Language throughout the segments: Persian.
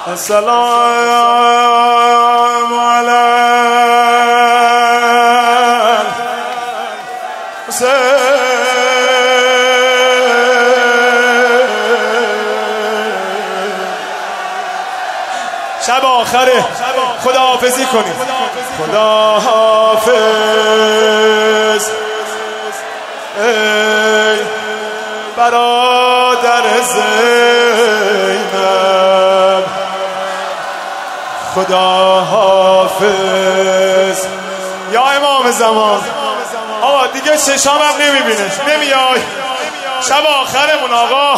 السلام علی شب آخره، خداحافظی کنید. خداحافظ ای برادر زینب، خداحافظ یا امام زمان. آقا دیگه چشامم نمیبینه، نمیای، شب آخرمون آقا.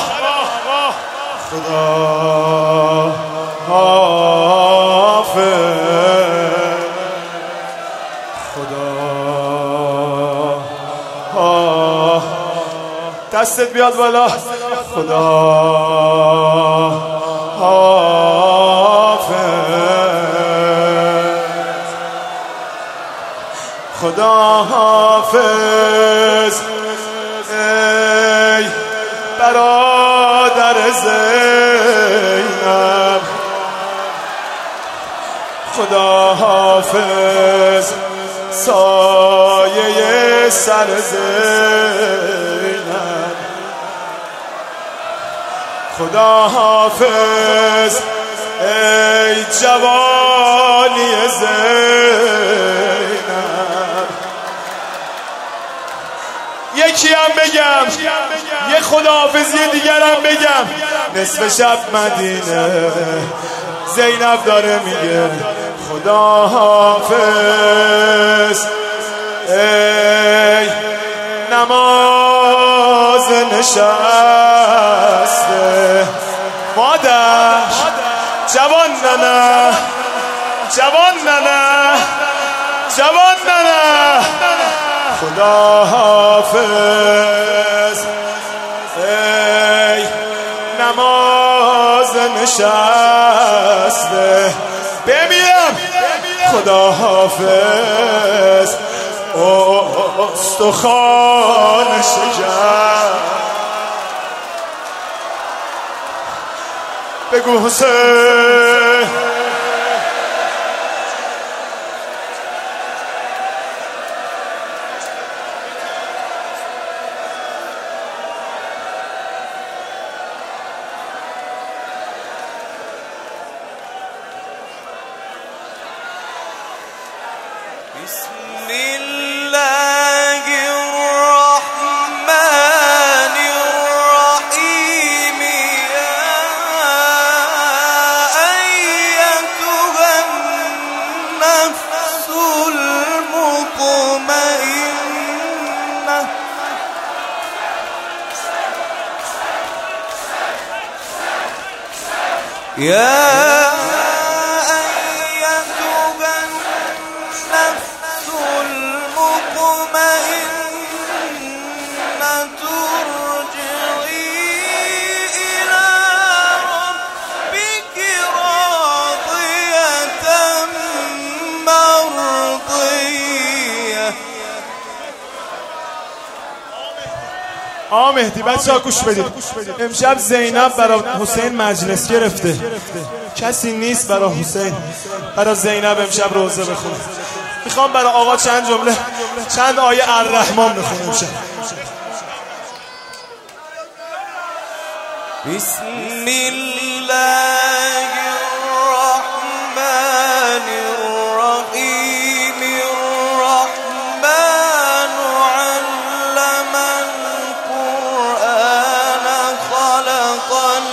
دستت بیاد بالا. خداحافظ ای برادر زینب، خداحافظ سایه سر زینب، خداحافظ ای جوانی زینب. یکی هم بگم، یه خداحافظی دیگرم بگم. نصف شب مدینه زینب داره میگه خداحافظ ای نماز نشسته مادر، جوان ننه، جوان ننه، جوان ننه، خداحافظ ای نماز نشسته بمیرم، خداحافظ استخوان شکر. بگو حسین بسم الله الرحمن الرحيم يا أيتها النفس المطمئنة ارجعي إلى ربك راضية مرضية. مهدی بچه ها گوش بدید. امشب زینب برای حسین مجلس گرفته، کسی نیست برای حسین، برای زینب امشب روزه بخونه. میخوام برای آقا چند جمله، چند آیه الرحمن بخونم امشب. بسم الله الرحمن الرحيم الرحمن علم القرآن خلق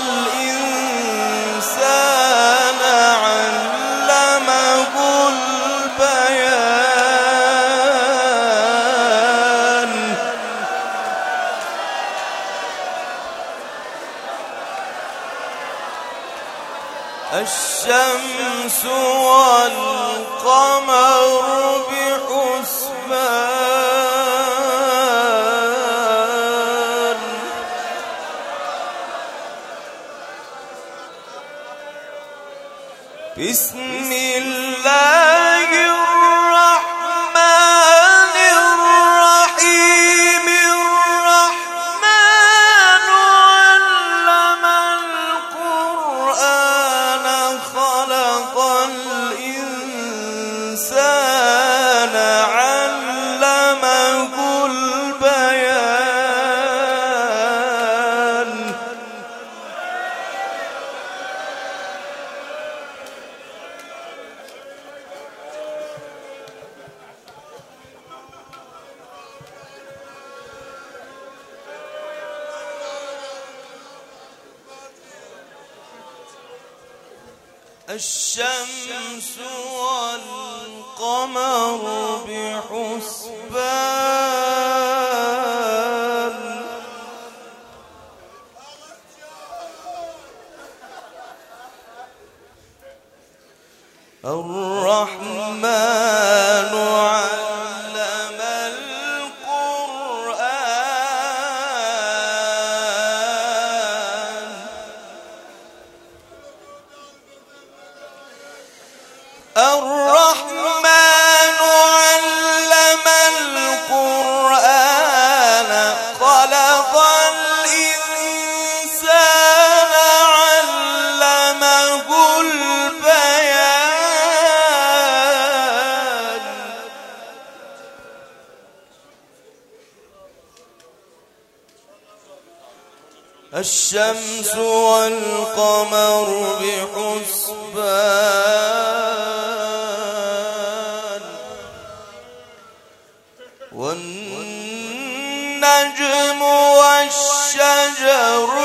الإنسان علمه البيان. الشمس والقمر بحسبان. بسم الله الرحمن الرحيم الرحمن علم القرآن الشمس والقمر بحسبان الرحمن علم القرآن الرحمن علم القرآن خلق الإنسان علمه البيان الشمس والقمر بحسبان والنجم والشجر